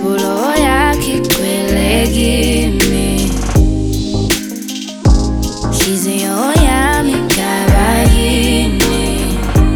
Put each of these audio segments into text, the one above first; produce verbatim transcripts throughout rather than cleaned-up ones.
injabulo yakhe igcwele kimi, inhliziyo yami igaba yini,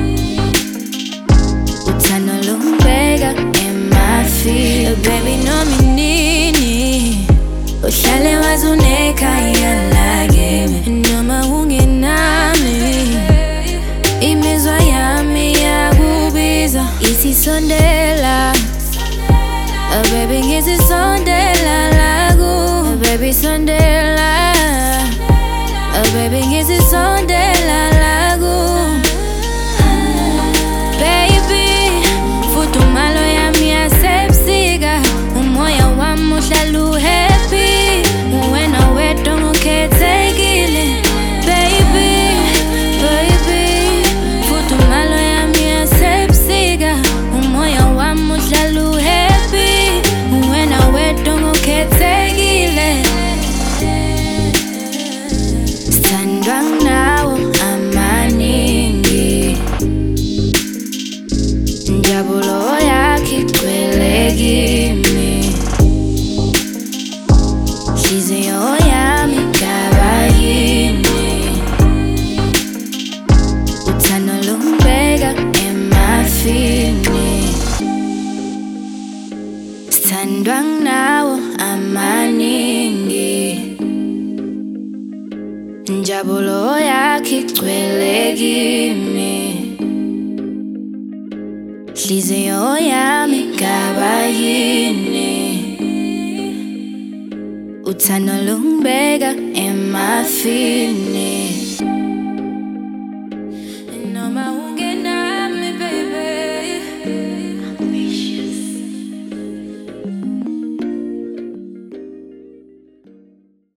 uthando lungibeka ema-feelings. Baby noma inini uhlale wazi unekhaya lakimi, noma ungenami imizwa yami yakubiza ithi sondela. Oh baby ngithi sondela laku, baby sondela. Oh baby ngithi sondela laku, baby futhumalo yami yasebusika, umoya wami uhlala uhappy, wena wedwa ungikhethekile. Baby, baby futhumalo yami yasebusika, umoya wami uhlala uhappy, wena wedwa ungikhethekile. Sithandwa nawo amaningi, injabulo yakhe igcwele kimi, inhliziyo yami igaba yini, uthando lungibeka ema-feelings. Sithandwa nawo amaningi, injabulo yakhe igcwele kimi, inhliziyo yami igaba yini, uthando lungibeka ema-feelings.